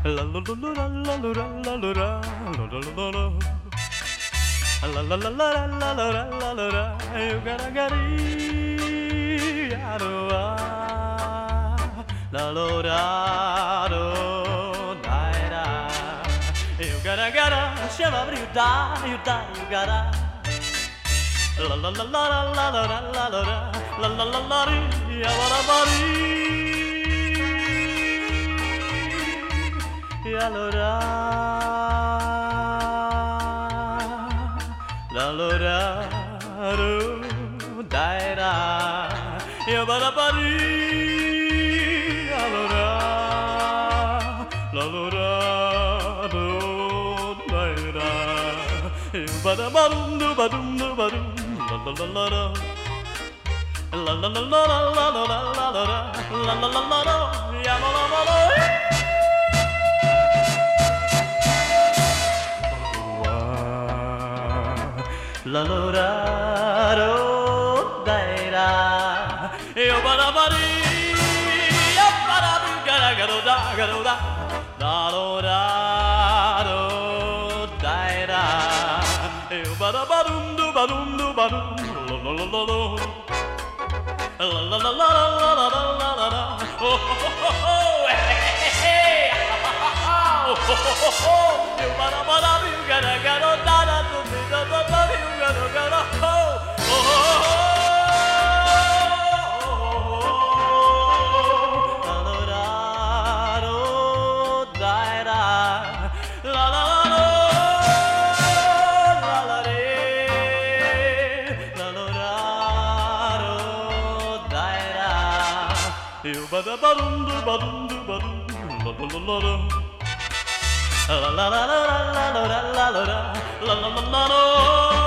La la la la la la la la la la la la la la. La la la la la la la la la la. You gotta get it. La la la la la. You gotta. Shema you die, you die, you gotta. La la la la la la la la la la la la la la ya la la ya la la la la dai da ya ba la ba ya la la la dai da ya ba da ba dum ba dum ba dum la la la la la la la la la la la la la la la la la la ya la la la la la la ro dai ra yo ba da ba ri ya ba da bu ga ga ro da la ro da ro dai ra yo ba da ba dum ba dum ba dum la la la la la la la la la la la la la la oh oh oh hey oh you bara bara you gotta gotta da da da da da you gotta gotta oh oh la la la ro dai ra la la la la la re la la ro dai ra you bada badum badum badum la la la la la la la la la la la la la la la la